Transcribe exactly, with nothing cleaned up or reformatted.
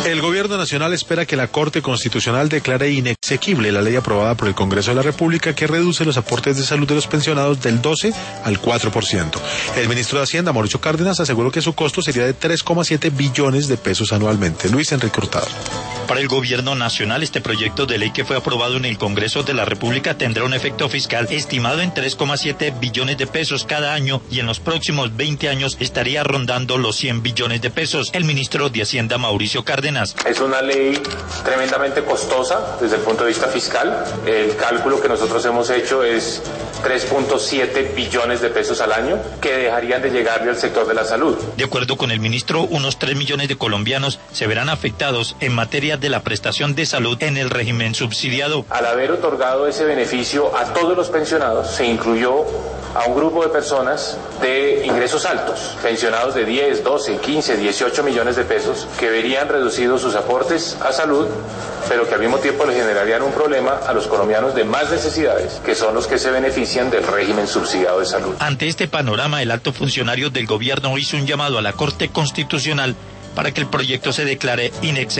El Gobierno Nacional espera que la Corte Constitucional declare inexequible la ley aprobada por el Congreso de la República que reduce los aportes de salud de los pensionados del doce al cuatro por ciento. El ministro de Hacienda, Mauricio Cárdenas, aseguró que su costo sería de tres coma siete billones de pesos anualmente. Luis Enrique Hurtado. Para el Gobierno Nacional, este proyecto de ley que fue aprobado en el Congreso de la República tendrá un efecto fiscal estimado en tres coma siete billones de pesos cada año y en los próximos veinte años estaría rondando los cien billones de pesos. El ministro de Hacienda, Mauricio Cárdenas. Es una ley tremendamente costosa desde el punto de vista fiscal. El cálculo que nosotros hemos hecho es tres punto siete billones de pesos al año que dejarían de llegarle al sector de la salud. De acuerdo con el ministro, unos tres millones de colombianos se verán afectados en materia de la prestación de salud en el régimen subsidiado. Al haber otorgado ese beneficio a todos los pensionados, se incluyó a un grupo de personas de ingresos altos, pensionados de diez, doce, quince, dieciocho millones de pesos, que verían reducidos sus aportes a salud, pero que al mismo tiempo le generarían un problema a los colombianos de más necesidades, que son los que se benefician del régimen subsidiado de salud. Ante este panorama, el alto funcionario del gobierno hizo un llamado a la Corte Constitucional para que el proyecto se declare inexequible.